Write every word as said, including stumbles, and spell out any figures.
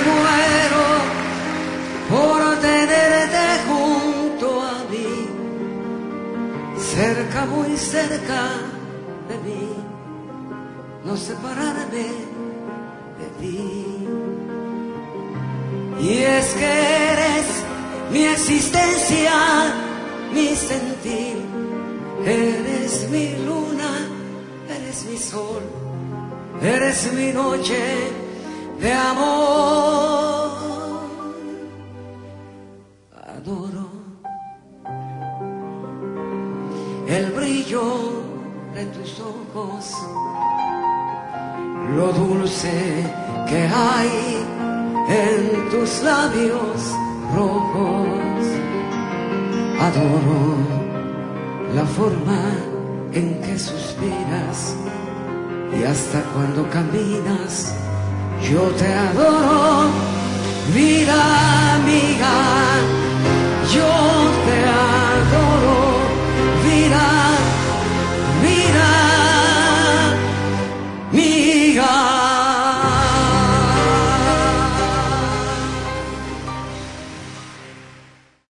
muero por tenerte junto a mí, cerca, muy cerca de mí, no separarme de ti. Y es que eres mi existencia, mi sentir, eres mi luna, eres mi sol, eres mi noche de amor. Adoro el brillo de tus ojos, lo dulce que hay en tus labios rojos. Adoro la forma en que suspiras y hasta cuando caminas yo te adoro, vida amiga.